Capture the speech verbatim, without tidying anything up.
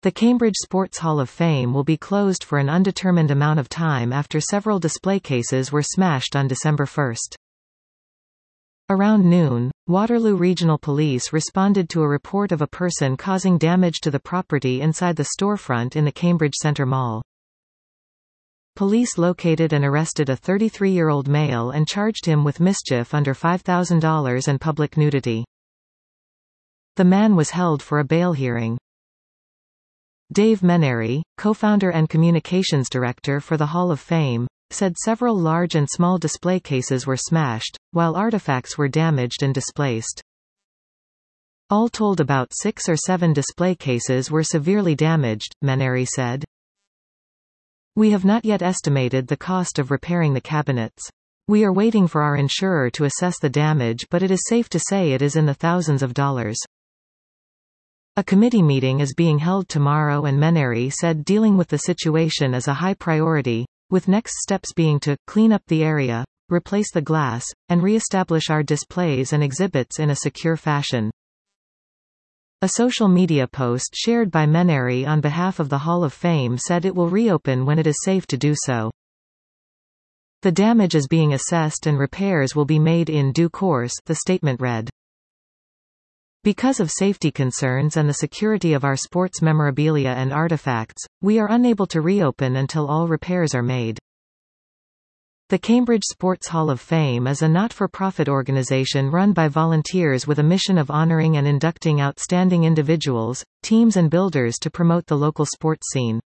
The Cambridge Sports Hall of Fame will be closed for an undetermined amount of time after several display cases were smashed on December first. Around noon, Waterloo Regional Police responded to a report of a person causing damage to the property inside the storefront in the Cambridge Centre Mall. Police located and arrested a thirty-three-year-old male and charged him with mischief under five thousand dollars and public nudity. The man was held for a bail hearing. Dave Meneary, co-founder and communications director for the Hall of Fame, said several large and small display cases were smashed, while artifacts were damaged and displaced. All told, about six or seven display cases were severely damaged, Meneary said. We have not yet estimated the cost of repairing the cabinets. We are waiting for our insurer to assess the damage, but it is safe to say it is in the thousands of dollars. A committee meeting is being held tomorrow, and Meneary said dealing with the situation is a high priority, with next steps being to clean up the area, replace the glass, and re-establish our displays and exhibits in a secure fashion. A social media post shared by Meneary on behalf of the Hall of Fame said it will reopen when it is safe to do so. The damage is being assessed and repairs will be made in due course, the statement read. Because of safety concerns and the security of our sports memorabilia and artifacts, we are unable to reopen until all repairs are made. The Cambridge Sports Hall of Fame is a not-for-profit organization run by volunteers with a mission of honoring and inducting outstanding individuals, teams and builders to promote the local sports scene.